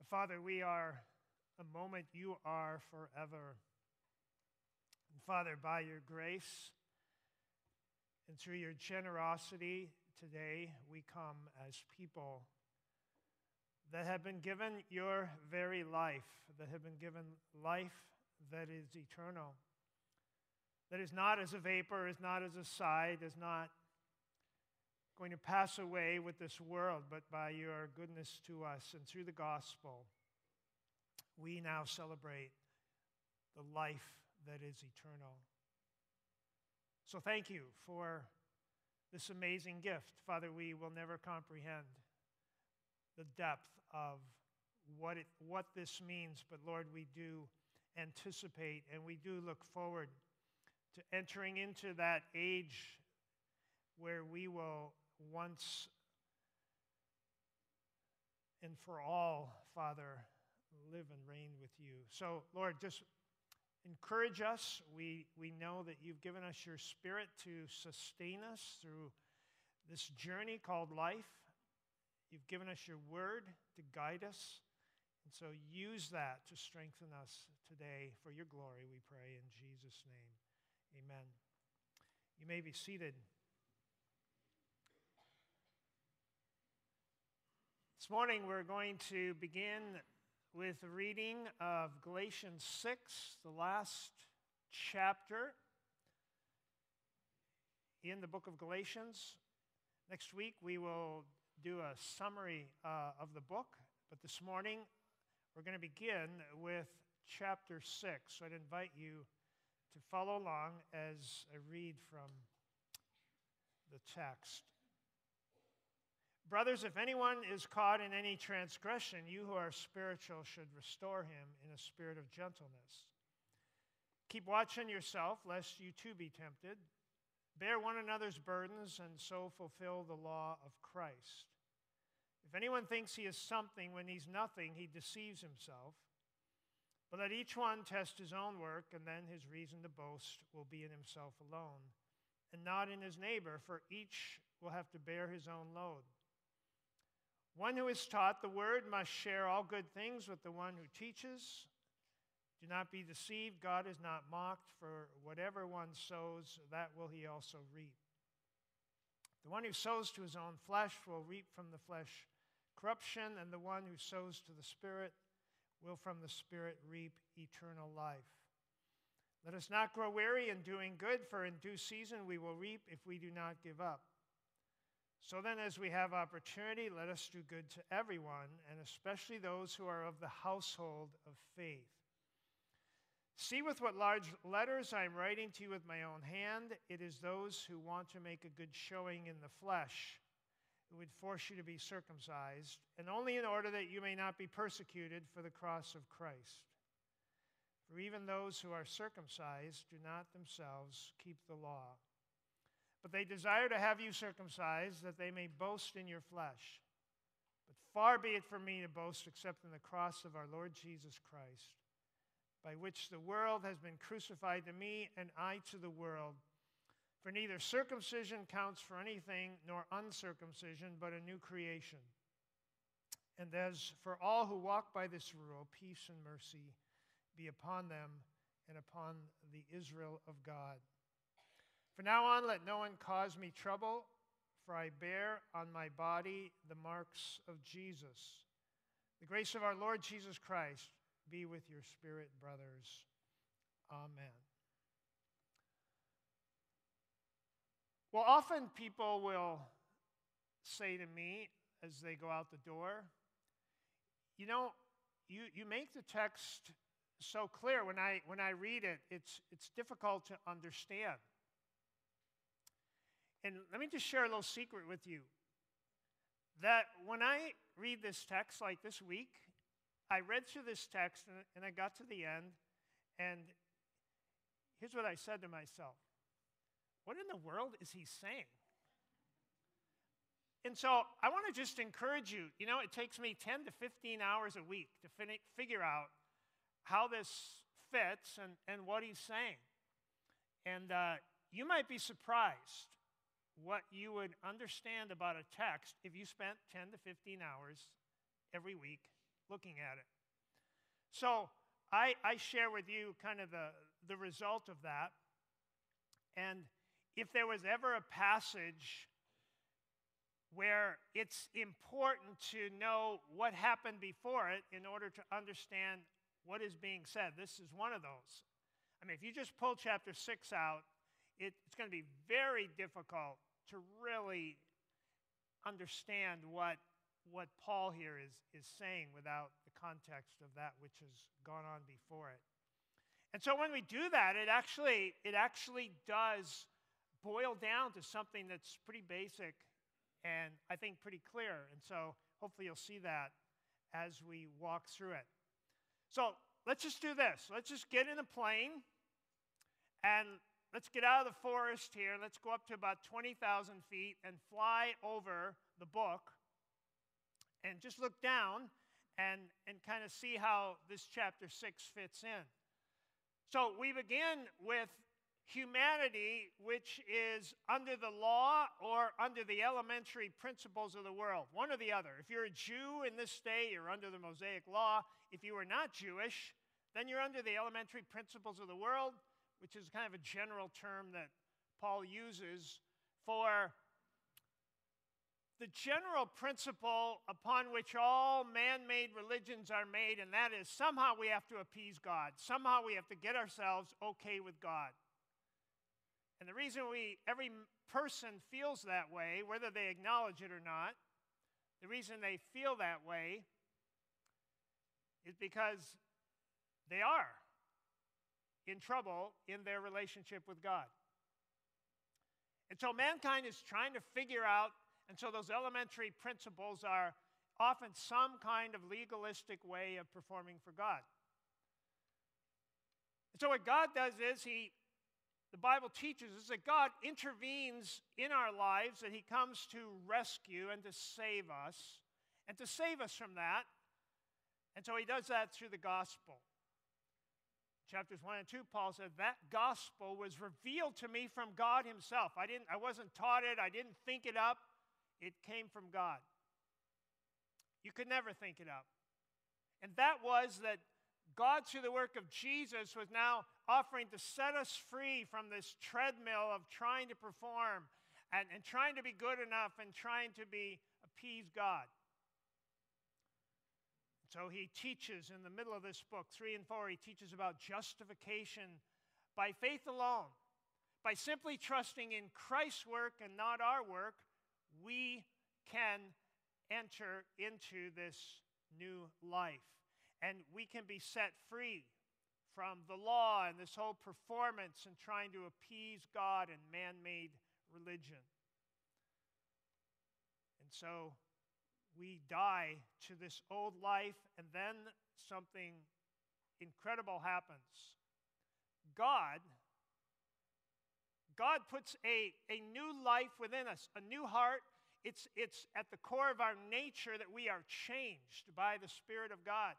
Father, we are a moment, you are forever. And Father, by your grace and through your generosity today, we come as people that have been given your very life, that have been given life that is eternal, that is not as a vapor, is not as a sigh, is not going to pass away with this world, but by your goodness to us and through the gospel, we now celebrate the life that is eternal. So thank you for this amazing gift. Father, we will never comprehend the depth of what this means, but Lord, we do anticipate and we do look forward to entering into that age where we will once and for all, Father, live and reign with you. So, Lord, just encourage us. We know that you've given us your Spirit to sustain us through this journey called life. You've given us your word to guide us. And so use that to strengthen us today for your glory, we pray in Jesus' name. Amen. You may be seated. This morning we're going to begin with a reading of Galatians 6, the last chapter in the book of Galatians. Next week we will do a summary of the book, but this morning we're going to begin with chapter 6. So I'd invite you to follow along as I read from the text. Brothers, if anyone is caught in any transgression, you who are spiritual should restore him in a spirit of gentleness. Keep watch on yourself, lest you too be tempted. Bear one another's burdens, and so fulfill the law of Christ. If anyone thinks he is something when he's nothing, he deceives himself. But let each one test his own work, and then his reason to boast will be in himself alone, and not in his neighbor, for each will have to bear his own load. One who is taught the word must share all good things with the one who teaches. Do not be deceived. God is not mocked, for whatever one sows, that will he also reap. The one who sows to his own flesh will reap from the flesh corruption, and the one who sows to the Spirit will from the Spirit reap eternal life. Let us not grow weary in doing good, for in due season we will reap if we do not give up. So then, as we have opportunity, let us do good to everyone, and especially those who are of the household of faith. See with what large letters I am writing to you with my own hand. It is those who want to make a good showing in the flesh who would force you to be circumcised, and only in order that you may not be persecuted for the cross of Christ. For even those who are circumcised do not themselves keep the law. But they desire to have you circumcised, that they may boast in your flesh. But far be it from me to boast except in the cross of our Lord Jesus Christ, by which the world has been crucified to me, and I to the world. For neither circumcision counts for anything, nor uncircumcision, but a new creation. And as for all who walk by this rule, peace and mercy be upon them and upon the Israel of God. From now on, let no one cause me trouble, for I bear on my body the marks of Jesus. The grace of our Lord Jesus Christ be with your spirit, brothers. Amen. Well, often people will say to me as they go out the door, you make the text so clear. When I read it, it's difficult to understand. And let me just share a little secret with you, that when I read this text like this week, I read through this text and I got to the end, and here's what I said to myself. What in the world is he saying? And so I want to just encourage you. It takes me 10 to 15 hours a week to figure out how this fits and what he's saying. And you might be surprised what you would understand about a text if you spent 10 to 15 hours every week looking at it. So I share with you kind of the result of that. And if there was ever a passage where it's important to know what happened before it in order to understand what is being said, this is one of those. I mean, if you just pull chapter 6 out, it's going to be very difficult to really understand what Paul here is saying without the context of that which has gone on before it. And so when we do that, it actually does boil down to something that's pretty basic and I think pretty clear. And so hopefully you'll see that as we walk through it. So let's just do this. Let's just get in a plane and let's get out of the forest here. Let's go up to about 20,000 feet and fly over the book and just look down and kind of see how this chapter 6 fits in. So we begin with humanity, which is under the law or under the elementary principles of the world, one or the other. If you're a Jew in this day, you're under the Mosaic law. If you are not Jewish, then you're under the elementary principles of the world, which is kind of a general term that Paul uses for the general principle upon which all man-made religions are made, and that is somehow we have to appease God. Somehow we have to get ourselves okay with God. And the reason every person feels that way, whether they acknowledge it or not, the reason they feel that way is because they are in trouble in their relationship with God. And so mankind is trying to figure out, and so those elementary principles are often some kind of legalistic way of performing for God. And so what God does is the Bible teaches us that God intervenes in our lives, that he comes to rescue and to save us from that. And so he does that through the gospel. Chapters 1 and 2, Paul said, that gospel was revealed to me from God himself. I wasn't taught it. I didn't think it up. It came from God. You could never think it up. And that was that God, through the work of Jesus, was now offering to set us free from this treadmill of trying to perform and trying to be good enough and trying to appease God. So he teaches in the middle of this book, 3 and 4, he teaches about justification by faith alone. By simply trusting in Christ's work and not our work, we can enter into this new life. And we can be set free from the law and this whole performance and trying to appease God and man-made religion. And so we die to this old life, and then something incredible happens. God puts a new life within us, a new heart. It's at the core of our nature that we are changed by the Spirit of God.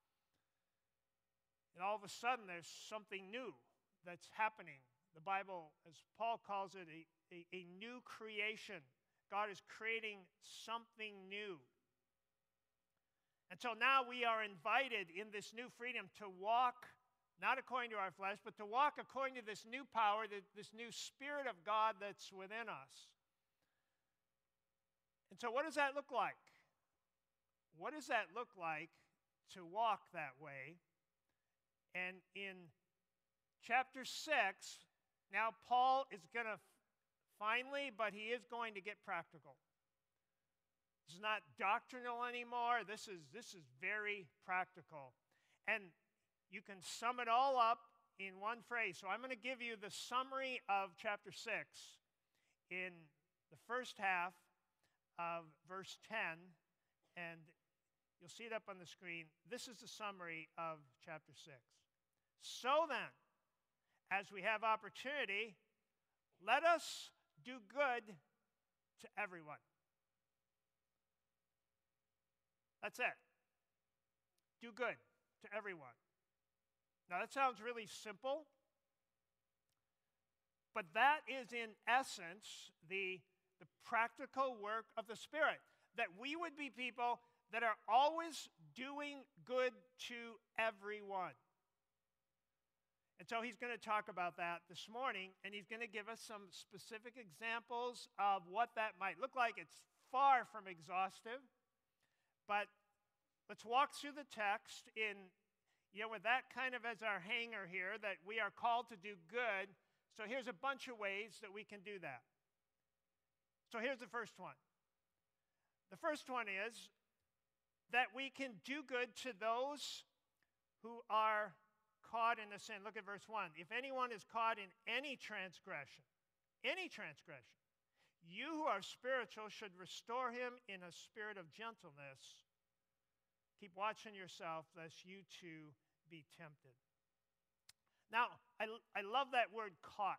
And all of a sudden, there's something new that's happening. The Bible, as Paul calls it, a new creation. God is creating something new. And so now we are invited in this new freedom to walk, not according to our flesh, but to walk according to this new power, this new Spirit of God that's within us. And so what does that look like? What does that look like to walk that way? And in chapter 6, now Paul is going to finally, but he is going to get practical. This is not doctrinal anymore. This is very practical. And you can sum it all up in one phrase. So I'm going to give you the summary of chapter 6 in the first half of verse 10, and you'll see it up on the screen. This is the summary of chapter 6. So then, as we have opportunity, let us do good to everyone. That's it. Do good to everyone. Now that sounds really simple, but that is in essence the practical work of the Spirit. That we would be people that are always doing good to everyone. And so he's going to talk about that this morning, and he's going to give us some specific examples of what that might look like. It's far from exhaustive, but let's walk through the text with that kind of as our hanger here, that we are called to do good. So here's a bunch of ways that we can do that. So here's the first one. The first one is that we can do good to those who are caught in a sin. Look at verse 1. If anyone is caught in any transgression, you who are spiritual should restore him in a spirit of gentleness. Keep watching yourself, lest you too be tempted. Now, I love that word caught.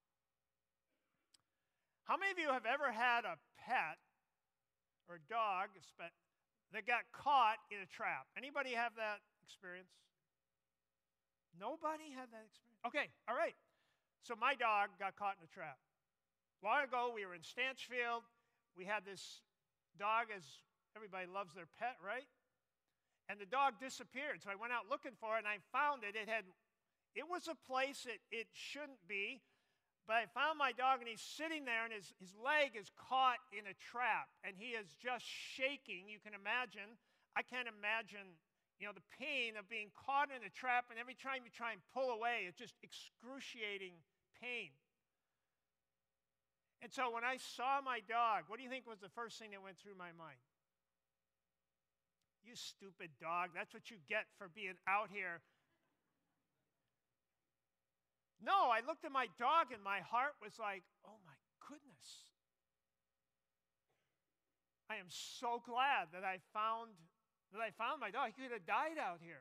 How many of you have ever had a pet or a dog that got caught in a trap? Anybody have that experience? Nobody had that experience? Okay, all right. So my dog got caught in a trap. Long ago, we were in Stanchfield. We had this dog, as everybody loves their pet, right? And the dog disappeared. So I went out looking for it, and I found it. It was a place it shouldn't be. But I found my dog, and he's sitting there, and his leg is caught in a trap, and he is just shaking. You can imagine. I can't imagine, the pain of being caught in a trap, and every time you try and pull away, it's just excruciating pain. And so when I saw my dog, what do you think was the first thing that went through my mind? You stupid dog, that's what you get for being out here. No, I looked at my dog and my heart was like, oh my goodness. I am so glad that I found my dog. He could have died out here.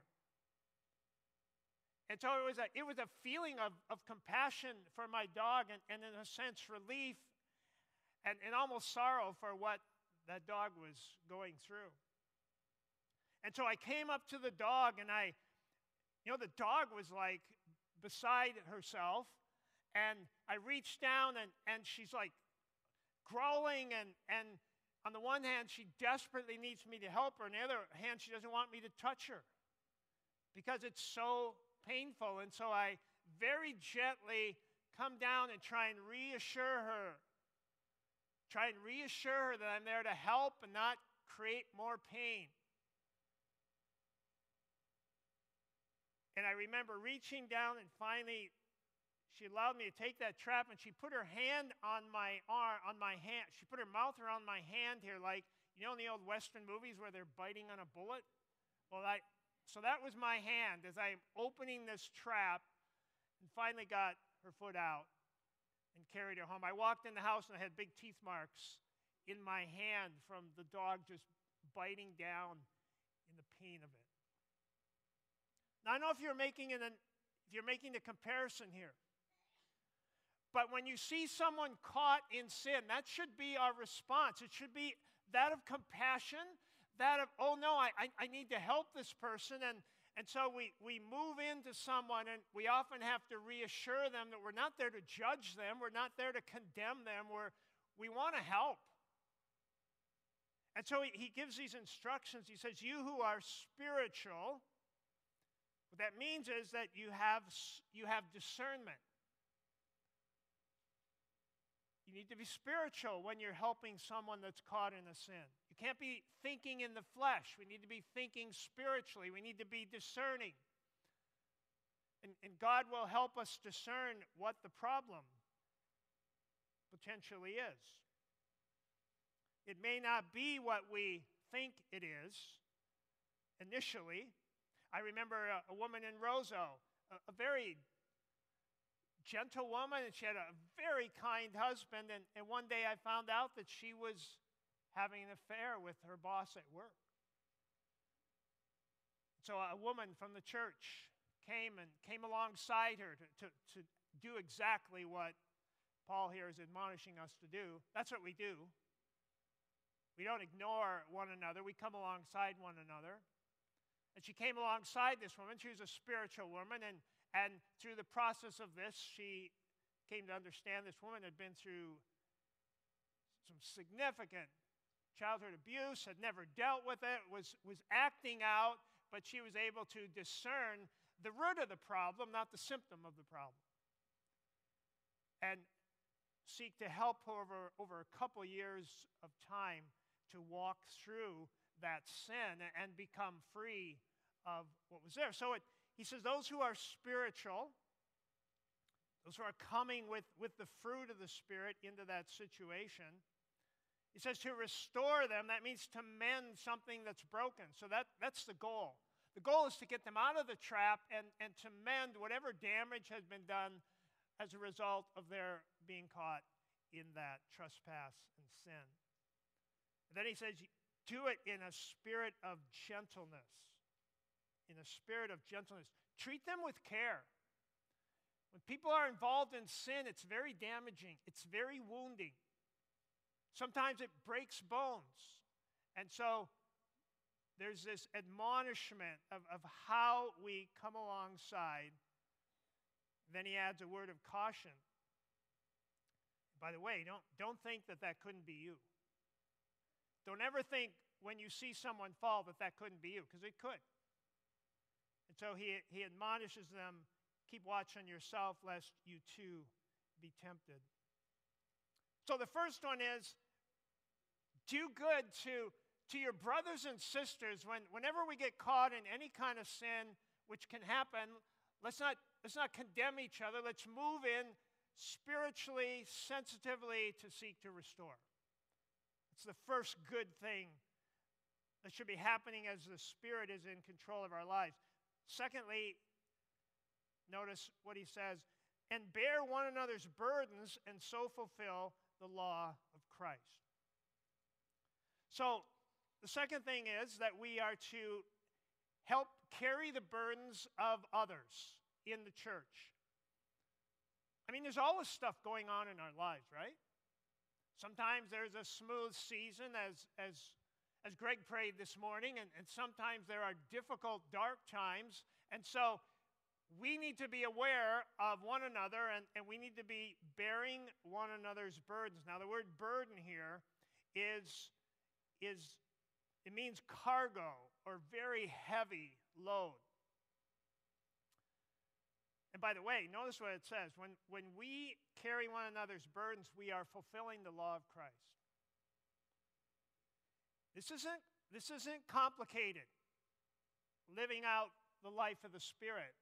And so it was a feeling of compassion for my dog and in a sense relief and almost sorrow for what that dog was going through. And so I came up to the dog, and the dog was like beside herself, and I reached down, and she's like growling, and on the one hand, she desperately needs me to help her, on the other hand, she doesn't want me to touch her because it's so painful. And so I very gently come down and try and reassure her that I'm there to help and not create more pain. And I remember reaching down, and finally she allowed me to take that trap, and she put her hand on my arm, on my hand. She put her mouth around my hand here, like, in the old Western movies where they're biting on a bullet? Well, so that was my hand as I'm opening this trap, and finally got her foot out and carried her home. I walked in the house, and I had big teeth marks in my hand from the dog just biting down in the pain of it. Now, I don't know if you're making the comparison here, but when you see someone caught in sin, that should be our response. It should be that of compassion, that of, oh no, I need to help this person, and so we move into someone, and we often have to reassure them that we're not there to judge them, we're not there to condemn them, we want to help. And so he gives these instructions. He says, you who are spiritual. What that means is that you have discernment. You need to be spiritual when you're helping someone that's caught in a sin. You can't be thinking in the flesh. We need to be thinking spiritually. We need to be discerning. And God will help us discern what the problem potentially is. It may not be what we think it is initially. I remember a woman in Roseau, a very gentle woman, and she had a very kind husband, and one day I found out that she was having an affair with her boss at work. So a woman from the church came alongside her to do exactly what Paul here is admonishing us to do. That's what we do. We don't ignore one another. We come alongside one another. And she came alongside this woman. She was a spiritual woman, and through the process of this, she came to understand this woman had been through some significant childhood abuse, had never dealt with it, was acting out, but she was able to discern the root of the problem, not the symptom of the problem. And seek to help her over a couple years of time to walk through that sin and become free of what was there. So he says those who are spiritual, those who are coming with the fruit of the Spirit into that situation, he says to restore them, that means to mend something that's broken. So that's the goal. The goal is to get them out of the trap and to mend whatever damage has been done as a result of their being caught in that trespass and sin. And then he says, do it in a spirit of gentleness. In a spirit of gentleness. Treat them with care. When people are involved in sin, it's very damaging. It's very wounding. Sometimes it breaks bones. And so there's this admonishment of how we come alongside. Then he adds a word of caution. By the way, don't think that couldn't be you. Don't ever think when you see someone fall that couldn't be you, because it could. And so he admonishes them, keep watch on yourself, lest you too be tempted. So the first one is, do good to your brothers and sisters. Whenever we get caught in any kind of sin, which can happen, let's not condemn each other. Let's move in spiritually, sensitively to seek to restore. It's the first good thing that should be happening as the Spirit is in control of our lives. Secondly, notice what he says, and bear one another's burdens and so fulfill the law of Christ. So the second thing is that we are to help carry the burdens of others in the church. I mean, there's always stuff going on in our lives, right? Sometimes there's a smooth season, as Greg prayed this morning, and sometimes there are difficult, dark times. And so we need to be aware of one another, and we need to be bearing one another's burdens. Now, the word burden here it means cargo or very heavy load. And by the way, notice what it says. When we carry one another's burdens, we are fulfilling the law of Christ. This isn't complicated, living out the life of the Spirit.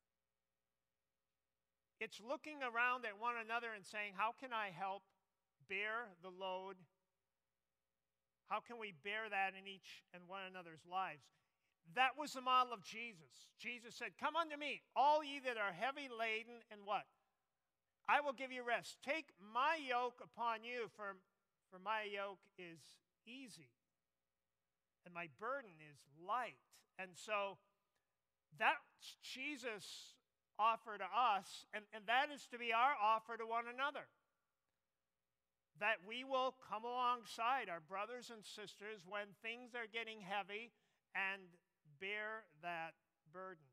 It's looking around at one another and saying, how can I help bear the load? How can we bear that in each and one another's lives? That was the model of Jesus. Jesus said, come unto me, all ye that are heavy laden, and what? I will give you rest. Take my yoke upon you, for my yoke is easy, and my burden is light. And so that's Jesus' offer to us, and that is to be our offer to one another. That we will come alongside our brothers and sisters when things are getting heavy and bear that burden.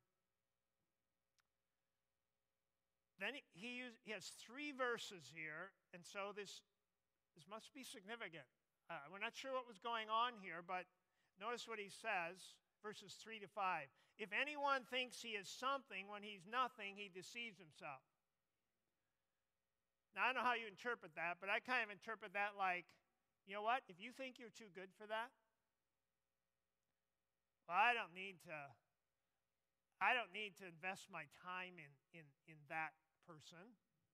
Then he has 3 verses here, and so this must be significant. We're not sure what was going on here, but notice what he says, verses 3 to 5. If anyone thinks he is something when he's nothing, he deceives himself. Now, I don't know how you interpret that, but I kind of interpret that like, you know what? If you think you're too good for that, well, I don't need to invest my time in that person.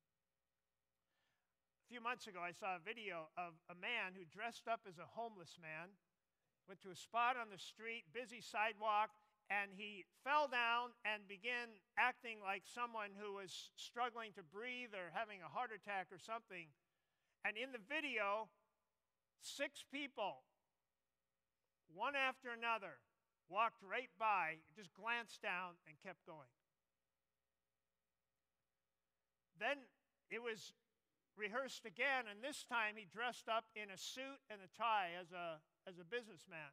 A few months ago, I saw a video of a man who dressed up as a homeless man, went to a spot on the street, busy sidewalk, and he fell down and began acting like someone who was struggling to breathe or having a heart attack or something. And in the video, 6 people, one after another, walked right by, just glanced down, and kept going. Then it was rehearsed again, and this time he dressed up in a suit and a tie as a businessman.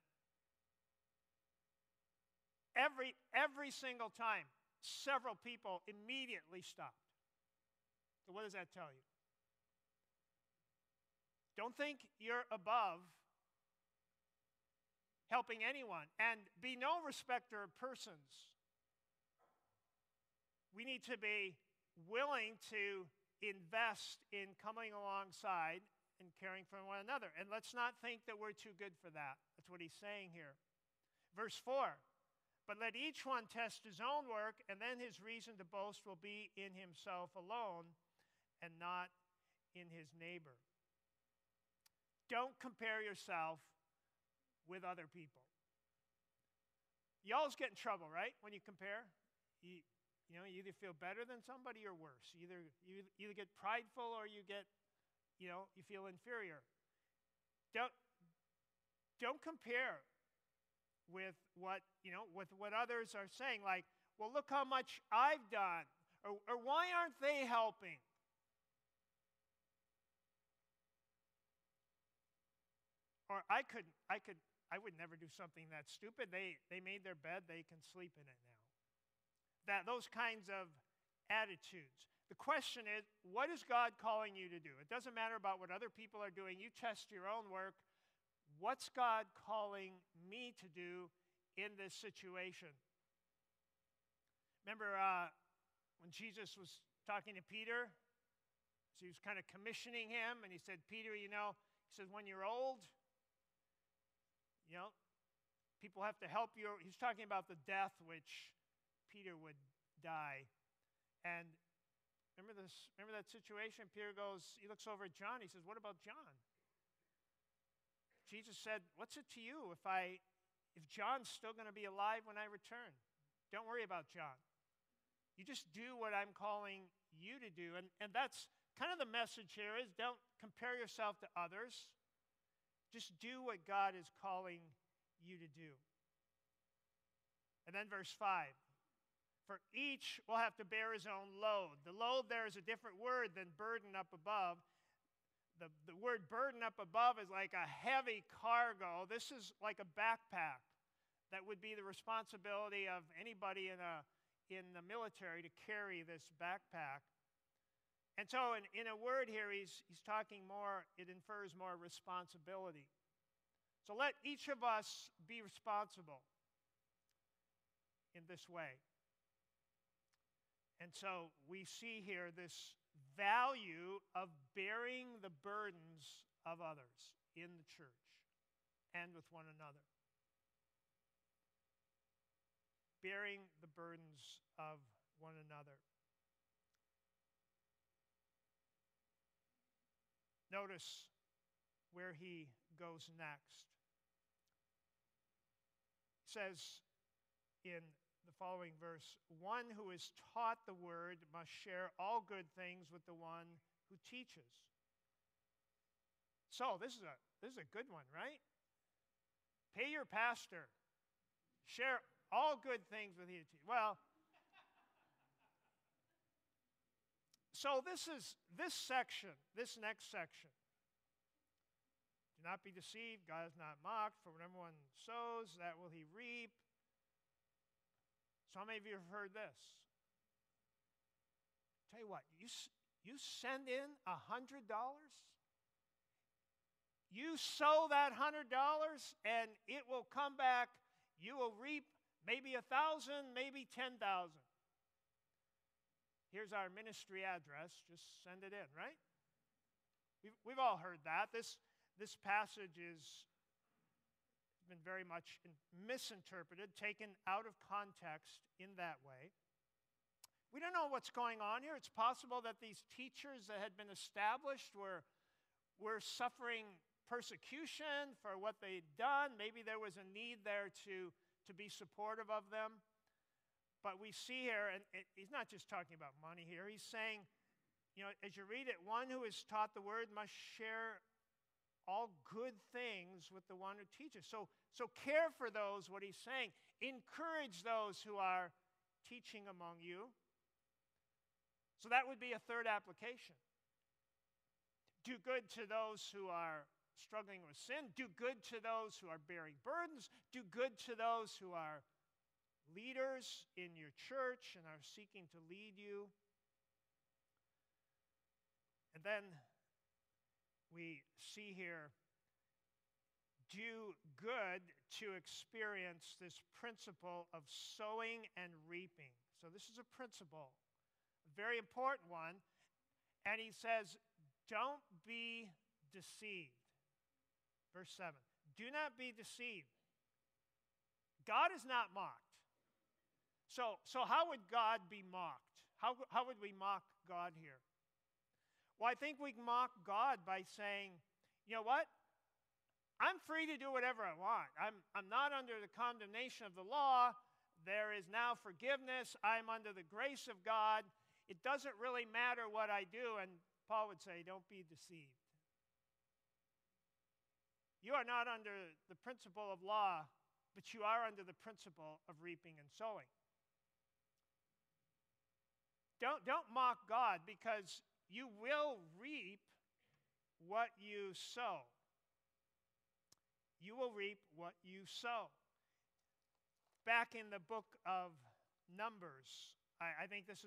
Every single time, several people immediately stopped. So what does that tell you? Don't think you're above helping anyone, and be no respecter of persons. We need to be willing to invest in coming alongside and caring for one another. And let's not think that we're too good for that. That's what he's saying here. Verse 4, but let each one test his own work, and then his reason to boast will be in himself alone and not in his neighbor. Don't compare yourself with other people. You always get in trouble, right, when you compare? You know, you either feel better than somebody or worse. You either get prideful or you get, you feel inferior. Don't compare with what others are saying. Like, well, look how much I've done, or why aren't they helping? Or I would never do something that stupid. They made their bed, they can sleep in it now. Those kinds of attitudes. The question is, what is God calling you to do? It doesn't matter about what other people are doing. You test your own work. What's God calling me to do in this situation? Remember when Jesus was talking to Peter? So he was kind of commissioning him, and he said, Peter, he says, when you're old, people have to help you. He's talking about the death which Peter would die. And remember that situation? Peter he looks over at John, he says, what about John? Jesus said, what's it to you if John's still going to be alive when I return? Don't worry about John. You just do what I'm calling you to do. And that's kind of the message here is don't compare yourself to others. Just do what God is calling you to do. And then verse 5. For each will have to bear his own load. The load there is a different word than burden up above. The word burden up above is like a heavy cargo. This is like a backpack. That would be the responsibility of anybody in the military to carry this backpack. And so in a word here, he's talking more, it infers more responsibility. So let each of us be responsible in this way. And so we see here this value of bearing the burdens of others in the church and with one another. Bearing the burdens of one another. Notice where he goes next. He says in the following verse, one who is taught the word must share all good things with the one who teaches. So this is a good one, right? Pay your pastor. Share all good things with you. Well, so this next section. Do not be deceived. God is not mocked. For whatever one sows, that will he reap. So how many of you have heard this? Tell you what, you send in $100. You sow that $100, and it will come back. You will reap maybe 1,000, maybe 10,000. Here's our ministry address. Just send it in, right? We've all heard that. This passage has been very much misinterpreted, taken out of context in that way. We don't know what's going on here. It's possible that these teachers that had been established were suffering persecution for what they'd done. Maybe there was a need there to be supportive of them. But we see here, and he's not just talking about money here. He's saying, as you read it, one who is taught the word must share all good things with the one who teaches. So care for those, what he's saying. Encourage those who are teaching among you. So that would be a third application. Do good to those who are struggling with sin. Do good to those who are bearing burdens. Do good to those who are leaders in your church and are seeking to lead you. And then we see here, do good to experience this principle of sowing and reaping. So this is a principle, a very important one. And he says, don't be deceived. Verse 7, do not be deceived. God is not mocked. So how would God be mocked? How would we mock God here? Well, I think we mock God by saying, you know what? I'm free to do whatever I want. I'm not under the condemnation of the law. There is now forgiveness. I'm under the grace of God. It doesn't really matter what I do. And Paul would say, don't be deceived. You are not under the principle of law, but you are under the principle of reaping and sowing. Don't mock God, because you will reap what you sow. You will reap what you sow. Back in the book of Numbers, I think this is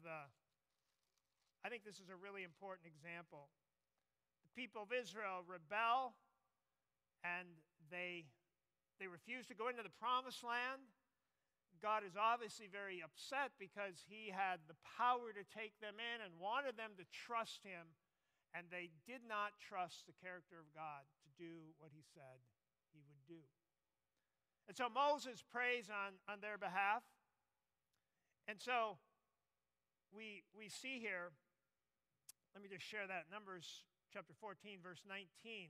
a really important example. The people of Israel rebel, and they refuse to go into the promised land. God is obviously very upset because he had the power to take them in and wanted them to trust him, and they did not trust the character of God to do what he said he would do. And so Moses prays on their behalf. And so we see here, let me just share that, Numbers chapter 14, verse 19.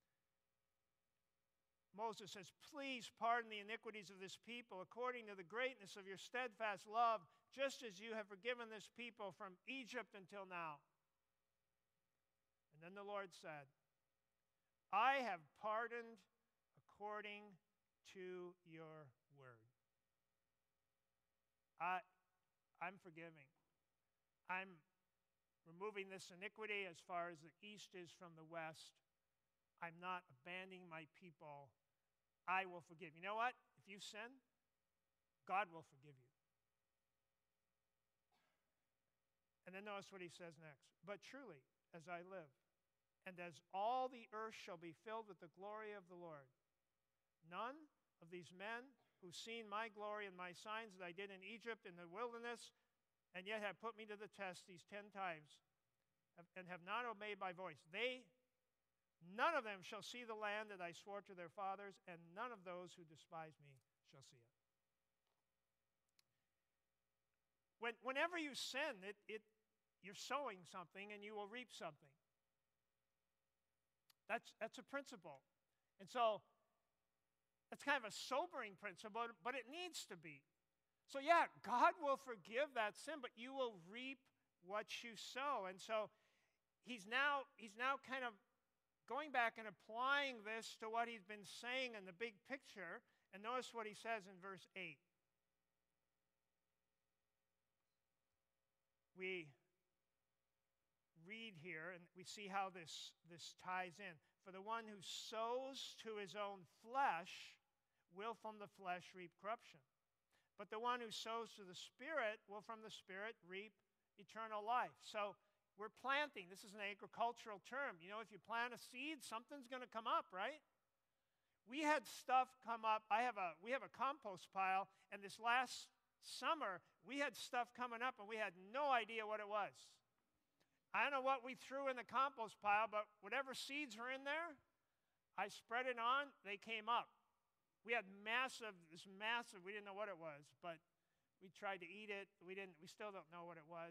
Moses says, please pardon the iniquities of this people according to the greatness of your steadfast love, just as you have forgiven this people from Egypt until now. And then the Lord said, I have pardoned according to your word. I'm forgiving. I'm removing this iniquity as far as the east is from the west. I'm not abandoning my people. I will forgive. You know what? If you sin, God will forgive you. And then notice what he says next. But truly, as I live, and as all the earth shall be filled with the glory of the Lord, none of these men who've seen my glory and my signs that I did in Egypt in the wilderness, and yet have put me to the test these 10 times, and have not obeyed my voice, none of them shall see the land that I swore to their fathers, and none of those who despise me shall see it. Whenever you sin, you're sowing something and you will reap something. That's a principle. And so that's kind of a sobering principle, but it needs to be. So yeah, God will forgive that sin, but you will reap what you sow. And so he's now kind of going back and applying this to what he's been saying in the big picture. And notice what he says in verse 8. We read here, and we see how this ties in. For the one who sows to his own flesh will from the flesh reap corruption. But the one who sows to the Spirit will from the Spirit reap eternal life. So we're planting. This is an agricultural term. You know, if you plant a seed, something's going to come up, right? We had stuff come up. We have a compost pile, and this last summer, we had stuff coming up, and we had no idea what it was. I don't know what we threw in the compost pile, but whatever seeds were in there, I spread it on, they came up. We had massive, we didn't know what it was, but we tried to eat it. We still don't know what it was.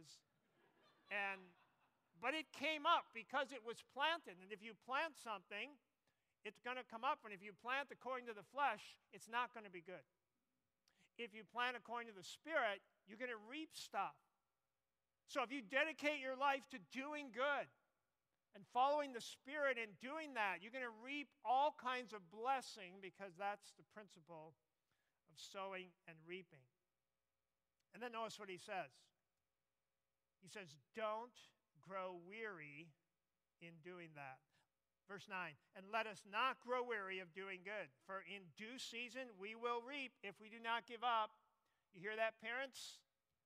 But it came up because it was planted. And if you plant something, it's going to come up. And if you plant according to the flesh, it's not going to be good. If you plant according to the Spirit, you're going to reap stuff. So if you dedicate your life to doing good and following the Spirit and doing that, you're going to reap all kinds of blessing, because that's the principle of sowing and reaping. And then notice what he says. He says, don't grow weary in doing that. Verse 9, and let us not grow weary of doing good, for in due season we will reap if we do not give up. You hear that, parents?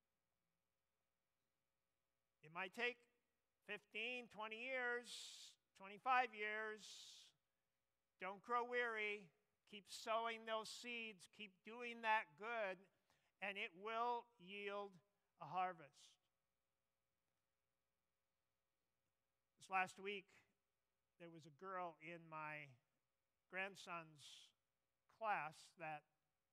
It might take 15, 20 years, 25 years, Don't grow weary. Keep sowing those seeds. Keep doing that good, and it will yield a harvest. This last week, there was a girl in my grandson's class that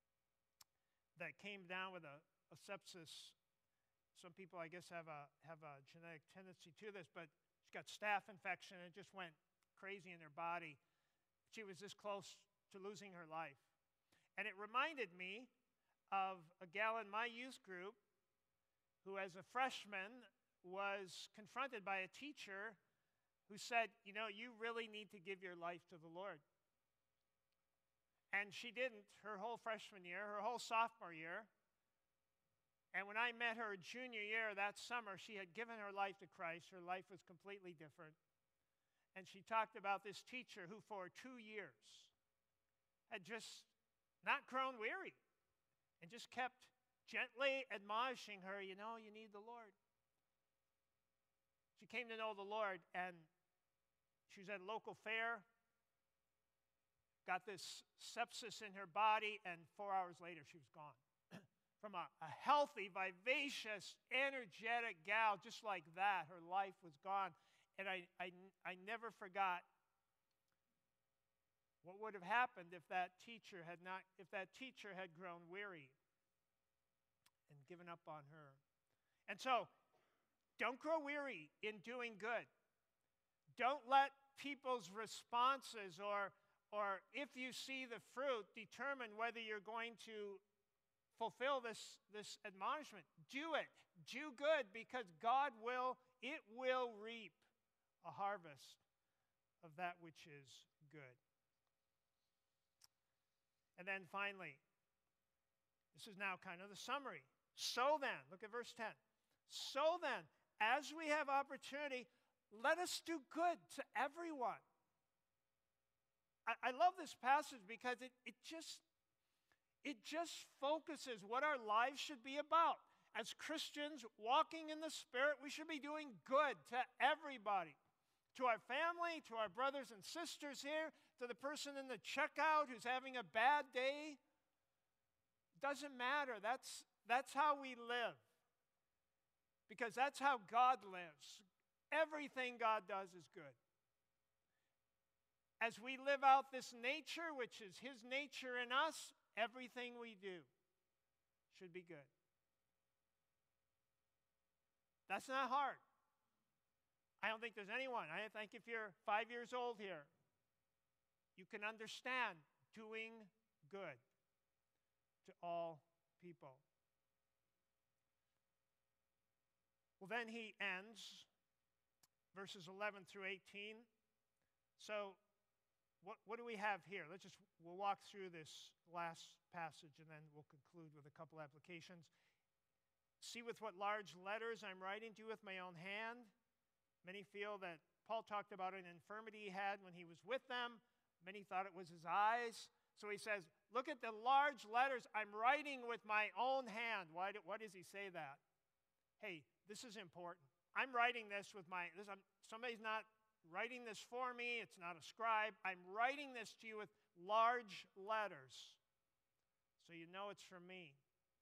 came down with a sepsis. Some people, I guess, have a genetic tendency to this, but she got staph infection and it just went crazy in her body. She was this close to losing her life. And it reminded me of a gal in my youth group who, as a freshman, was confronted by a teacher who said, you know, you really need to give your life to the Lord. And she didn't her whole freshman year, her whole sophomore year. And when I met her junior year that summer, she had given her life to Christ. Her life was completely different. And she talked about this teacher who for 2 years had just not grown weary and just kept gently admonishing her, you know, you need the Lord. She came to know the Lord, and she was at a local fair, got this sepsis in her body, and 4 hours later she was gone. From a healthy, vivacious, energetic gal, just like that, her life was gone. And I never forgot what would have happened if that teacher had grown weary and given up on her. And so, don't grow weary in doing good. Don't let people's responses or if you see the fruit determine whether you're going to fulfill this admonishment. Do it. Do good, because God will reap a harvest of that which is good. And then finally, this is now kind of the summary. So then, look at verse 10. So then, as we have opportunity, let us do good to everyone. I love this passage because it just focuses what our lives should be about. As Christians walking in the Spirit, we should be doing good to everybody. To our family, to our brothers and sisters here, to the person in the checkout who's having a bad day. Doesn't matter. That's how we live. Because that's how God lives. Everything God does is good. As we live out this nature, which is His nature in us, everything we do should be good. That's not hard. I don't think there's anyone. I think if you're 5 years old here, you can understand doing good to all people. Well, then he ends verses 11 through 18. So what do we have here? We'll walk through this last passage and then we'll conclude with a couple applications. See with what large letters I'm writing to you with my own hand. Many feel that Paul talked about an infirmity he had when he was with them. Many thought it was his eyes. So he says, look at the large letters I'm writing with my own hand. Why does he say that? Hey, this is important. I'm writing this with somebody's not writing this for me. It's not a scribe. I'm writing this to you with large letters so you know it's from me.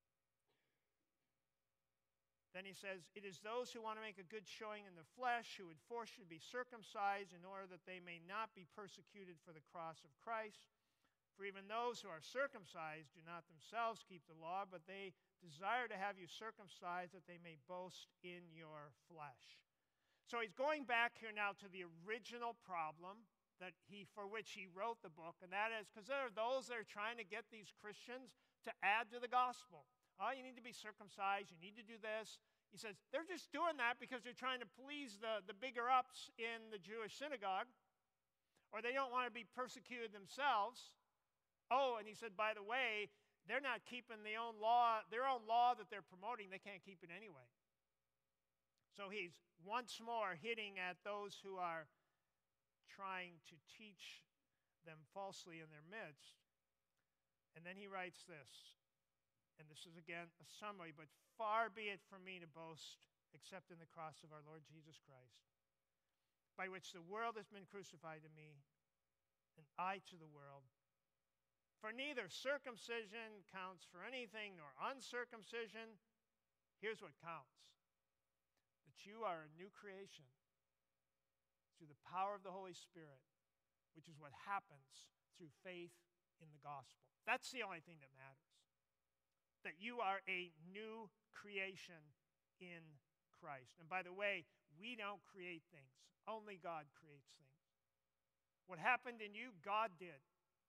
Then he says, it is those who want to make a good showing in the flesh who would force you to be circumcised in order that they may not be persecuted for the cross of Christ. For even those who are circumcised do not themselves keep the law, but they desire to have you circumcised that they may boast in your flesh. So he's going back here now to the original problem for which he wrote the book, and that is because there are those that are trying to get these Christians to add to the gospel. Oh, you need to be circumcised, you need to do this. He says they're just doing that because they're trying to please the bigger-ups in the Jewish synagogue, or they don't want to be persecuted themselves. Oh, and he said, by the way, they're not keeping their own law that they're promoting, they can't keep it anyway. So he's once more hitting at those who are trying to teach them falsely in their midst. And then he writes this, and this is again a summary, but far be it from me to boast except in the cross of our Lord Jesus Christ, by which the world has been crucified to me, an eye to the world. For neither circumcision counts for anything nor uncircumcision. Here's what counts: that you are a new creation through the power of the Holy Spirit, which is what happens through faith in the gospel. That's the only thing that matters. That you are a new creation in Christ. And by the way, we don't create things. Only God creates things. What happened in you, God did.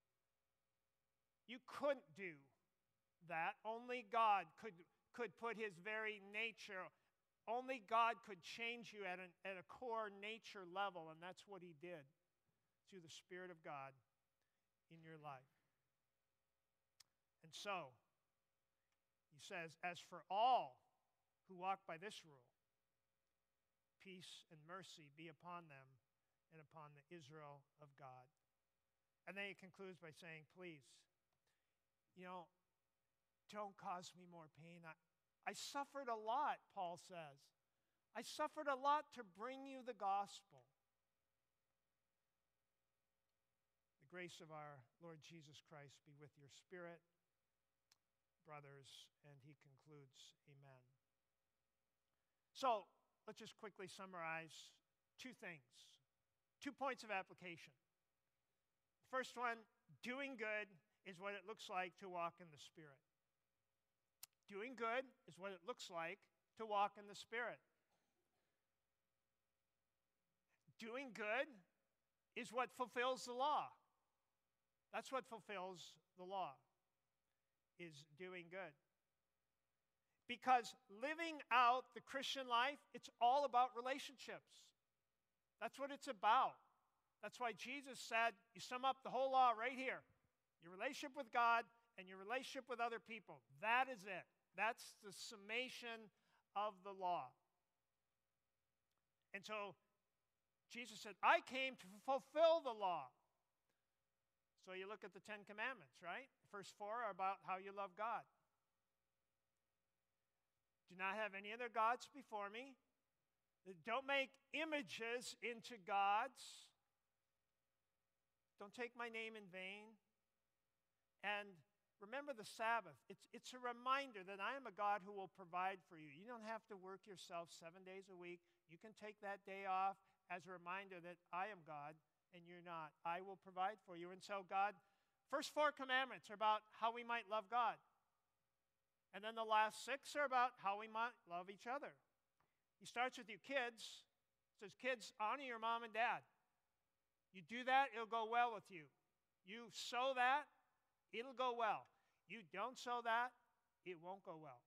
You couldn't do that. Only God could put his very nature, only God could change you at a core nature level, and that's what he did through the Spirit of God in your life. And so, he says, as for all who walk by this rule, peace and mercy be upon them and upon the Israel of God. And then he concludes by saying, please, don't cause me more pain. I suffered a lot, Paul says. I suffered a lot to bring you the gospel. The grace of our Lord Jesus Christ be with your spirit, brothers. And he concludes, amen. So, let's just quickly summarize two things, 2 points of application. The first one, doing good is what it looks like to walk in the Spirit. Doing good is what it looks like to walk in the Spirit. Doing good is what fulfills the law. That's what fulfills the law, is doing good. Because living out the Christian life, it's all about relationships. That's what it's about. That's why Jesus said, you sum up the whole law right here. Your relationship with God and your relationship with other people. That is it. That's the summation of the law. And so Jesus said, I came to fulfill the law. So you look at the 10 Commandments, right? The first 4 are about how you love God. Do not have any other gods before me. Don't make images into gods. Don't take my name in vain. And remember the Sabbath. It's a reminder that I am a God who will provide for you. You don't have to work yourself 7 days a week. You can take that day off as a reminder that I am God and you're not. I will provide for you. And so God, first 4 commandments are about how we might love God. And then the last 6 are about how we might love each other. He starts with you kids. He says, kids, honor your mom and dad. You do that, it'll go well with you. You sow that, it'll go well. You don't sow that, it won't go well.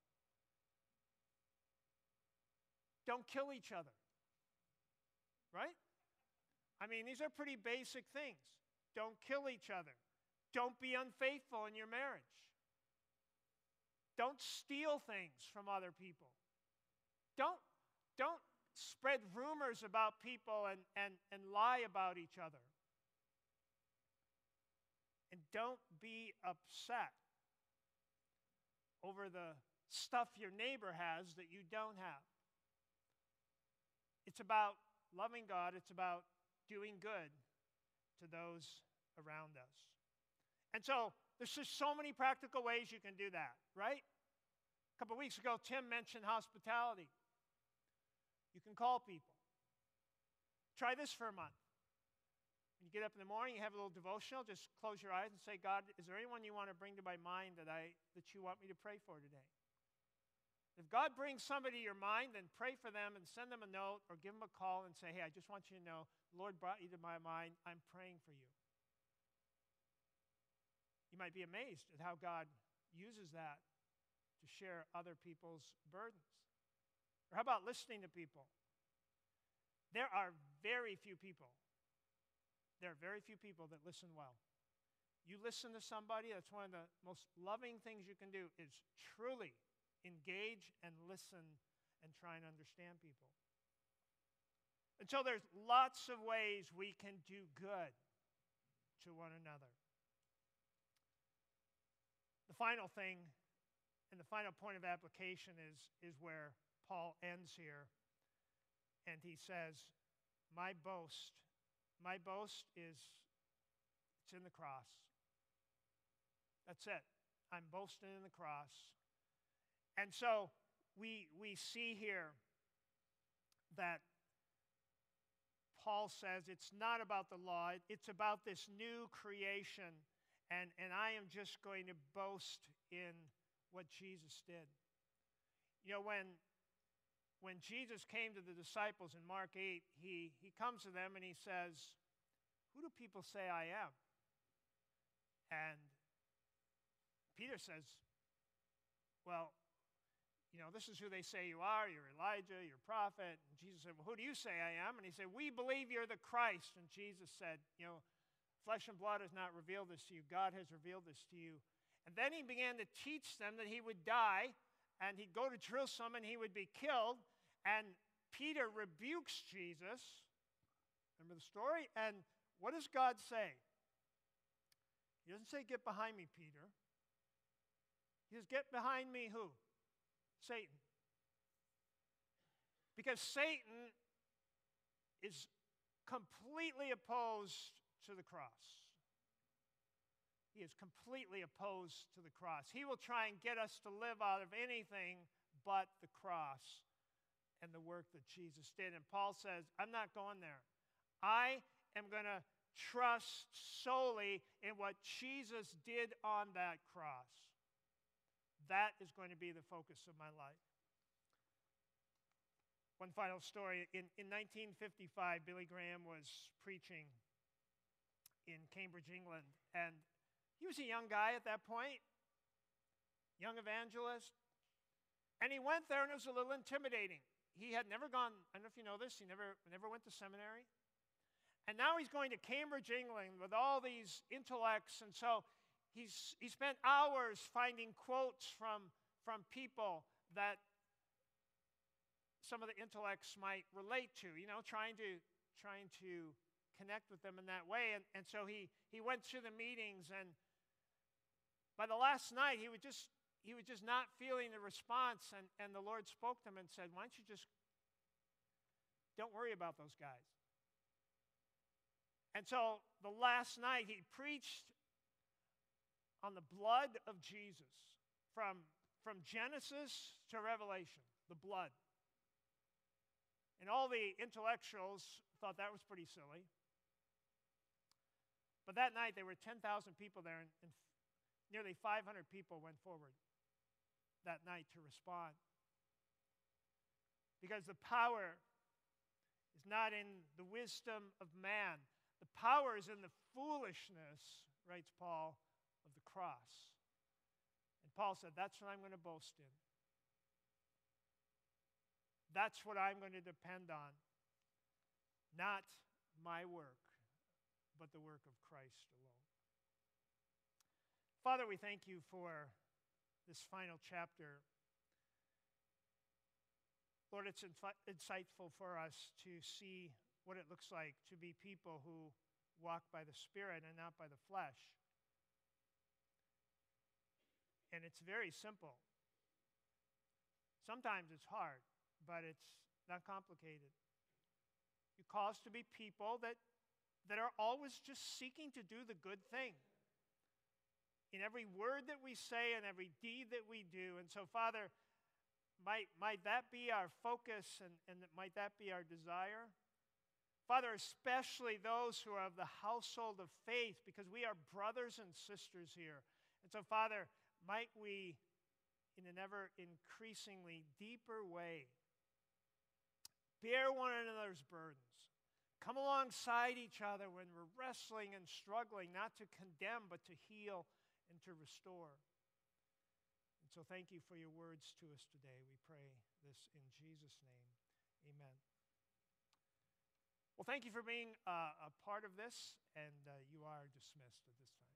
Don't kill each other. Right? I mean, these are pretty basic things. Don't kill each other. Don't be unfaithful in your marriage. Don't steal things from other people. Don't spread rumors about people and lie about each other. And don't be upset over the stuff your neighbor has that you don't have. It's about loving God. It's about doing good to those around us. And so there's just so many practical ways you can do that, right? A couple of weeks ago, Tim mentioned hospitality. You can call people. Try this for a month. When you get up in the morning, you have a little devotional, just close your eyes and say, God, is there anyone you want to bring to my mind that you want me to pray for today? If God brings somebody to your mind, then pray for them and send them a note or give them a call and say, hey, I just want you to know, the Lord brought you to my mind. I'm praying for you. You might be amazed at how God uses that to share other people's burdens. Or how about listening to people? There are very few people that listen well. You listen to somebody, that's one of the most loving things you can do is truly engage and listen and try and understand people. And so there's lots of ways we can do good to one another. The final thing and the final point of application is where Paul ends here. And he says, my boast is It's in the cross. That's it. I'm boasting in the cross. And so we see here that Paul says it's not about the law. It's about this new creation. And I am just going to boast in what Jesus did. You know, when Jesus came to the disciples in Mark 8, he comes to them and he says, "Who do people say I am?" And Peter says, "Well, you know, this is who they say you are. You're Elijah, you're a prophet." And Jesus said, "Well, who do you say I am?" And he said, "We believe you're the Christ." And Jesus said, "You know, flesh and blood has not revealed this to you. God has revealed this to you." And then he began to teach them that he would die, and he'd go to Jerusalem, and he would be killed. And Peter rebukes Jesus. Remember the story? And what does God say? He doesn't say, "Get behind me, Peter." He says, "Get behind me," who? Satan. Because Satan is completely opposed to the cross. He is completely opposed to the cross. He will try and get us to live out of anything but the cross and the work that Jesus did. And Paul says, I'm not going there. I am going to trust solely in what Jesus did on that cross. That is going to be the focus of my life. One final story. In 1955, Billy Graham was preaching in Cambridge, England, and he was a young guy at that point, young evangelist, and he went there, and it was a little intimidating. He had never gone, I don't know if you know this, he never went to seminary. And now he's going to Cambridge, England with all these intellects, and so he spent hours finding quotes from people that some of the intellects might relate to, you know, trying to connect with them in that way. And so he went to the meetings, and by the last night, he was just not feeling the response, and the Lord spoke to him and said, why don't you just, don't worry about those guys. And so the last night, he preached on the blood of Jesus, from Genesis to Revelation, the blood. And all the intellectuals thought that was pretty silly. But that night, there were 10,000 people there, and nearly 500 people went forward that night to respond. Because the power is not in the wisdom of man. The power is in the foolishness, writes Paul, of the cross. And Paul said, that's what I'm going to boast in. That's what I'm going to depend on. Not my work, but the work of Christ alone. Father, we thank you for this final chapter. Lord, it's insightful for us to see what it looks like to be people who walk by the Spirit and not by the flesh. And it's very simple. Sometimes it's hard, but it's not complicated. You call us to be people that are always just seeking to do the good thing in every word that we say and every deed that we do. And so, Father, might that be our focus, and might that be our desire? Father, especially those who are of the household of faith, because we are brothers and sisters here. And so, Father, might we, in an ever-increasingly deeper way, bear one another's burdens, come alongside each other when we're wrestling and struggling, not to condemn, but to heal and to restore. And so thank you for your words to us today. We pray this in Jesus' name. Amen. Well, thank you for being a part of this, and you are dismissed at this time.